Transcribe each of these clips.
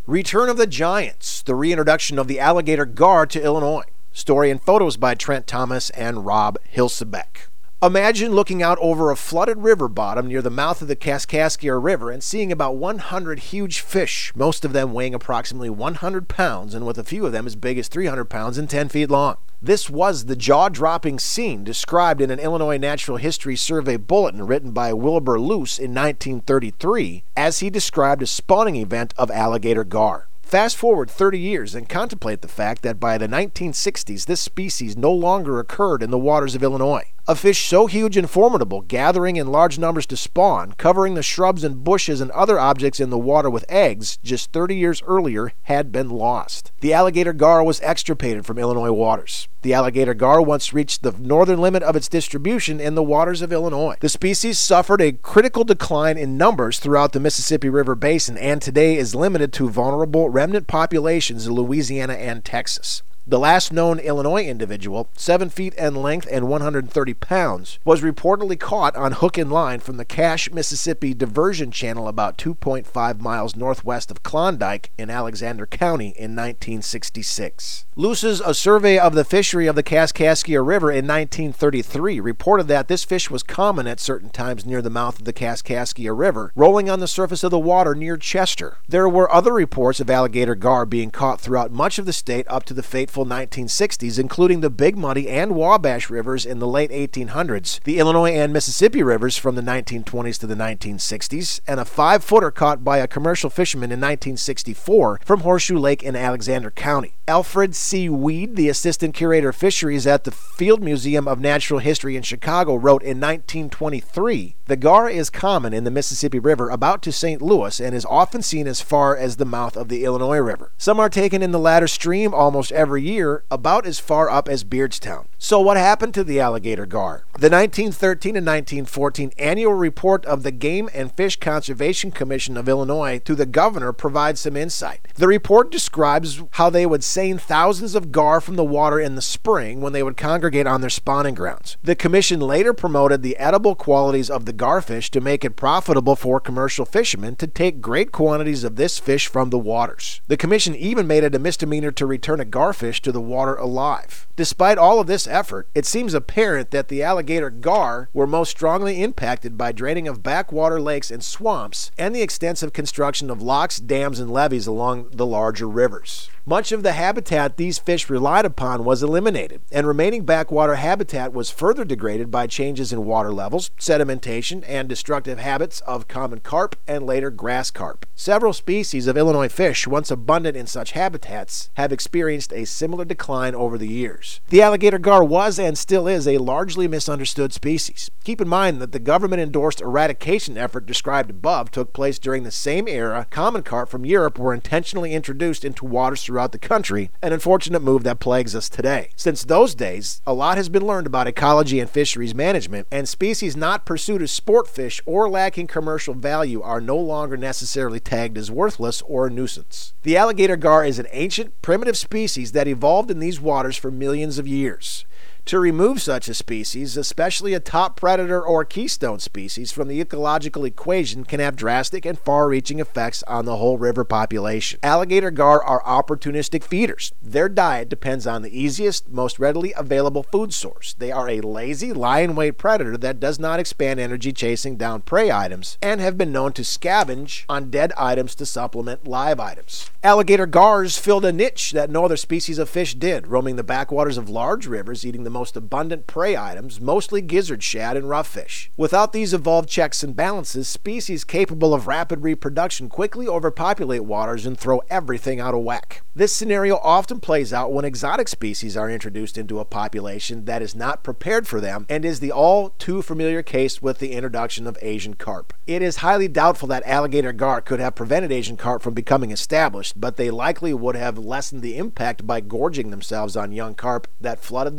Return of the Giants, the reintroduction of the alligator gar to Illinois. Story and photos by Trent Thomas and Rob Hilsebeck. Imagine looking out over a flooded river bottom near the mouth of the Kaskaskia River and seeing about 100 huge fish, most of them weighing approximately 100 pounds and with a few of them as big as 300 pounds and 10 feet long. This was the jaw-dropping scene described in an Illinois Natural History Survey bulletin written by Wilbur Luce in 1933 as he described a spawning event of alligator gar. Fast forward 30 years and contemplate the fact that by the 1960s this species no longer occurred in the waters of Illinois. A fish so huge and formidable, gathering in large numbers to spawn, covering the shrubs and bushes and other objects in the water with eggs, just 30 years earlier had been lost. The alligator gar was extirpated from Illinois waters. The alligator gar once reached the northern limit of its distribution in the waters of Illinois. The species suffered a critical decline in numbers throughout the Mississippi River Basin and today is limited to vulnerable remnant populations in Louisiana and Texas. The last known Illinois individual, 7 feet in length and 130 pounds, was reportedly caught on hook and line from the Cache, Mississippi diversion channel about 2.5 miles northwest of Klondike in Alexander County in 1966. Luce's A Survey of the Fishery of the Kaskaskia River in 1933 reported that this fish was common at certain times near the mouth of the Kaskaskia River, rolling on the surface of the water near Chester. There were other reports of alligator gar being caught throughout much of the state up to the fateful 1960s, including the Big Muddy and Wabash rivers in the late 1800s, the Illinois and Mississippi rivers from the 1920s to the 1960s, and a 5-footer caught by a commercial fisherman in 1964 from Horseshoe Lake in Alexander County. Alfred C. Weed, the assistant curator of fisheries at the Field Museum of Natural History in Chicago, wrote in 1923, "The gar is common in the Mississippi River about to St. Louis and is often seen as far as the mouth of the Illinois River. Some are taken in the latter stream almost every year, about as far up as Beardstown." So what happened to the alligator gar? The 1913 and 1914 annual report of the Game and Fish Conservation Commission of Illinois to the governor provides some insight. The report describes how they would seine thousands of gar from the water in the spring when they would congregate on their spawning grounds. The commission later promoted the edible qualities of the garfish to make it profitable for commercial fishermen to take great quantities of this fish from the waters. The commission even made it a misdemeanor to return a garfish to the water alive. Despite all of this effort, it seems apparent that the alligator gar were most strongly impacted by draining of backwater lakes and swamps and the extensive construction of locks, dams, and levees along the larger rivers. Much of the habitat these fish relied upon was eliminated, and remaining backwater habitat was further degraded by changes in water levels, sedimentation, and destructive habits of common carp and later grass carp. Several species of Illinois fish, once abundant in such habitats, have experienced a similar decline over the years. The alligator gar was and still is a largely misunderstood species. Keep in mind that the government-endorsed eradication effort described above took place during the same era common carp from Europe were intentionally introduced into waters throughout the country, an unfortunate move that plagues us today. Since those days, a lot has been learned about ecology and fisheries management, and species not pursued as sport fish or lacking commercial value are no longer necessarily tagged as worthless or a nuisance. The alligator gar is an ancient, primitive species that evolved in these waters for millions of years. To remove such a species, especially a top predator or keystone species, from the ecological equation can have drastic and far-reaching effects on the whole river population. Alligator gar are opportunistic feeders. Their diet depends on the easiest, most readily available food source. They are a lazy, lie-in-wait predator that does not expend energy chasing down prey items and have been known to scavenge on dead items to supplement live items. Alligator gars filled a niche that no other species of fish did, roaming the backwaters of large rivers, eating the most abundant prey items, mostly gizzard shad and rough-fish. Without these evolved checks and balances, species capable of rapid reproduction quickly overpopulate waters and throw everything out of whack. This scenario often plays out when exotic species are introduced into a population that is not prepared for them and is the all too familiar case with the introduction of Asian carp. It is highly doubtful that alligator gar could have prevented Asian carp from becoming established, but they likely would have lessened the impact by gorging themselves on young carp that flooded the backwater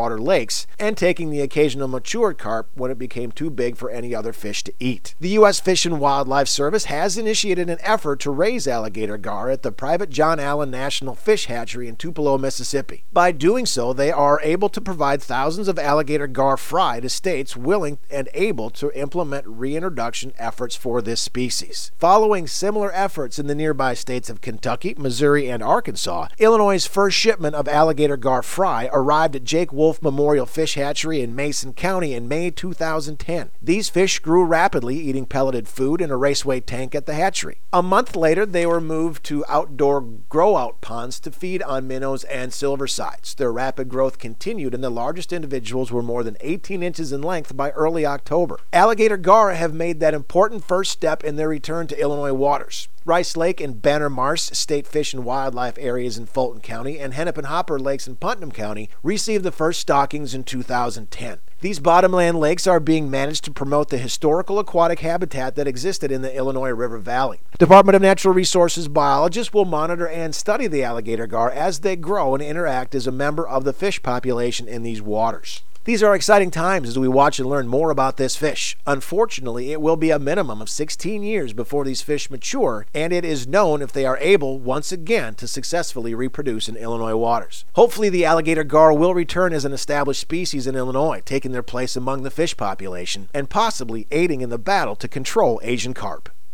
freshwater lakes and taking the occasional mature carp when it became too big for any other fish to eat. The U.S. Fish and Wildlife Service has initiated an effort to raise alligator gar at the private John Allen National Fish Hatchery in Tupelo, Mississippi. By doing so, they are able to provide thousands of alligator gar fry to states willing and able to implement reintroduction efforts for this species. Following similar efforts in the nearby states of Kentucky, Missouri, and Arkansas, Illinois' first shipment of alligator gar fry arrived at Jake Wolf Memorial Fish Hatchery in Mason County in May 2010. These fish grew rapidly, eating pelleted food in a raceway tank at the hatchery. A month later, they were moved to outdoor grow-out ponds to feed on minnows and silver sides. Their rapid growth continued, and the largest individuals were more than 18 inches in length by early October. Alligator gar have made that important first step in their return to Illinois waters. Rice Lake and Banner Marsh State Fish and Wildlife areas in Fulton County and Hennepin Hopper Lakes in Putnam County received the first stockings in 2010. These bottomland lakes are being managed to promote the historical aquatic habitat that existed in the Illinois River Valley. Department of Natural Resources biologists will monitor and study the alligator gar as they grow and interact as a member of the fish population in these waters. These are exciting times as we watch and learn more about this fish. Unfortunately, it will be a minimum of 16 years before these fish mature, and it is known if they are able once again to successfully reproduce in Illinois waters. Hopefully, the alligator gar will return as an established species in Illinois, taking their place among the fish population and possibly aiding in the battle to control Asian carp.